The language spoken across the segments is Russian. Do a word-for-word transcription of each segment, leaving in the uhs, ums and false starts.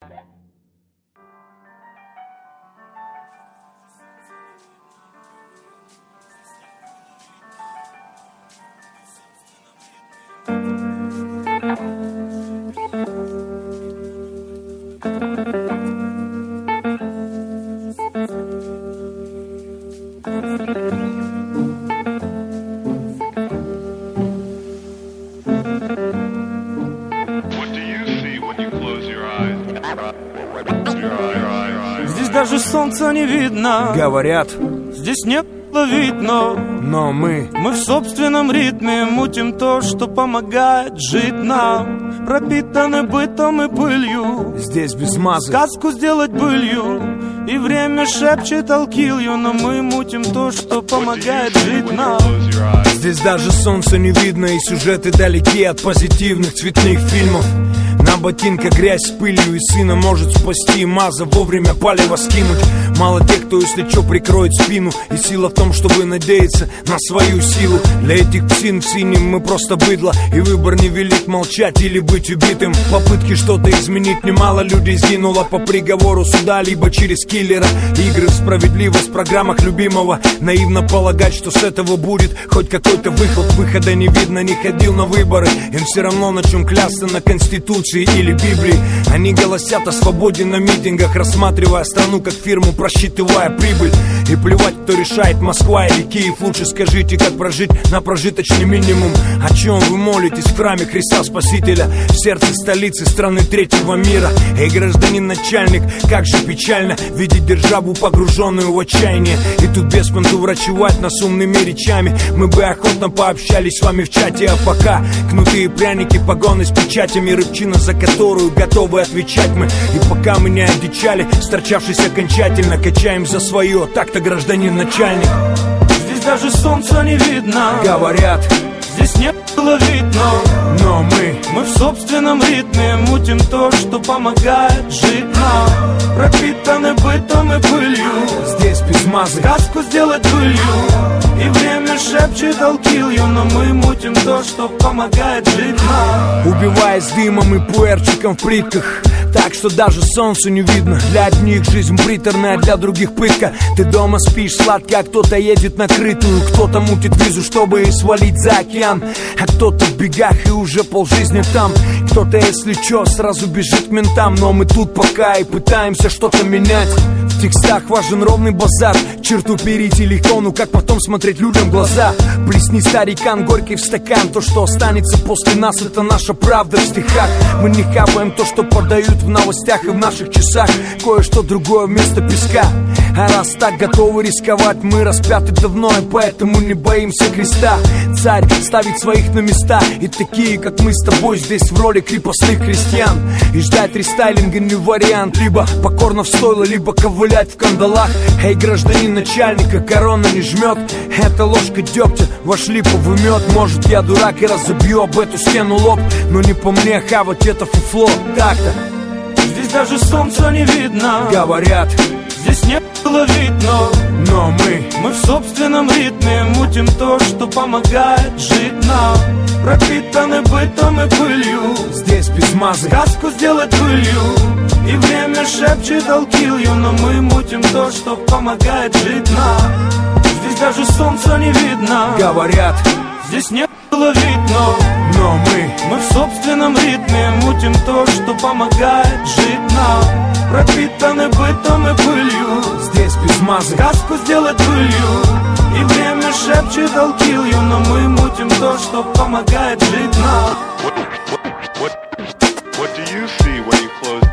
Здесь даже солнца не видно. Говорят, здесь нет ловить, но но мы Мы в собственном ритме мутим то, что помогает жить нам. Пропитаны бытом и пылью, здесь без мазы. сказку сделать былью. И время шепчет I'll kill you, но мы мутим то, что помогает жить нам. Здесь даже солнца не видно, и сюжеты далеки от позитивных цветных фильмов. На ботинках грязь с пылью, и сына может спасти маза, вовремя палево скинуть. Мало тех, кто, если чё, прикроет спину. И сила в том, чтобы надеяться на свою силу. Для этих псин в синем мы просто быдло, и выбор не велит молчать или быть убитым. Попытки что-то изменить, немало людей сгинуло по приговору суда, либо через киллера. Игры в справедливость в программах любимого. Наивно полагать, что с этого будет хоть какой-то выход. Выхода не видно, не ходил на выборы. Им все равно на чем клясться, на Конституции или Библии. Они голосят о свободе на митингах, рассматривая страну как фирму, просчитывая прибыль. И плевать, кто решает, Москва или Киев. Лучше скажите, как прожить на прожиточный минимум. О чем вы молитесь в храме Христа Спасителя, в сердце столицы страны третьего мира? Эй, гражданин начальник, как же печально видеть державу, погруженную в отчаяние. И тут без понту врачевать нас умными речами. Мы бы охотно пообщались с вами в чате, а пока кнутые пряники, погоны с печатями, рыбчина, за которую готовы отвечать мы. И пока мы не одичали, сторчавшись окончательно, качаем за свое, так-то гражданин начальник. Здесь даже солнца не видно. Говорят, здесь нет ловить, но но мы Мы в собственном ритме мутим то, что помогает жить нам. Пропитаны бытом и пылью, здесь без мазы. сказку сделать былью. И время шепчет I'll kill you, но мы мутим то, что помогает жить нам. Убиваясь дымом и пуэрчиком в плитках, так что даже солнцу не видно. Для одних жизнь приторная, для других пытка. Ты дома спишь сладко, а кто-то едет на крытую. Кто-то мутит визу, чтобы свалить за океан, а кто-то в бегах и уже полжизни там. Кто-то, если чё, сразу бежит к ментам. Но мы тут пока и пытаемся что-то менять. В текстах важен ровный базар. Черту перейти легко, ну как потом смотреть людям в глаза? Плесни, старикан, горький в стакан. То, что останется после нас, это наша правда в стихах. Мы не хапаем то, что подают в новостях и в наших часах. Кое-что другое вместо песка. А раз так готовы рисковать, мы распяты давно, и поэтому не боимся креста. Царь ставит своих на места, и такие, как мы с тобой, здесь в роли крепостных крестьян. И ждать рестайлинга не вариант. Либо покорно в стойло, либо ковылять в кандалах. Эй, гражданин начальника, корона не жмет. Это ложка дегтя, ваш липовый мед. Может, я дурак и разобью об эту стену лоб, но не по мне хавать это фуфло. Так-то Здесь даже солнца не видно. говорят, здесь нет ловить, но но мы Мы в собственном ритме мутим то, что помогает жить нам. Пропитаны бытом и пылью, здесь без мазы. сказку сделать былью. И время шепчет I'll kill you, но мы мутим то, что помогает жить нам. Здесь даже солнца не видно. Говорят, здесь нет ловить, но но мы Мы в собственном ритме мутим то, что помогает жить нам. Пропитаны бытом и пылью, здесь без мазы. сказку сделать былью. И время шепчет I'll kill you, но мы мутим то, что помогает жить нам. What, what, what, what do you see when you close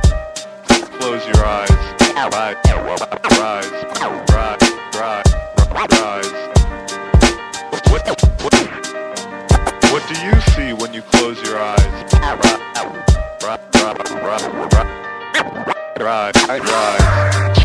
close your eyes? Rise, rise, rise, rise, rise. What, what, what do you see when you close your eyes? Rise, rise, rise, rise, rise.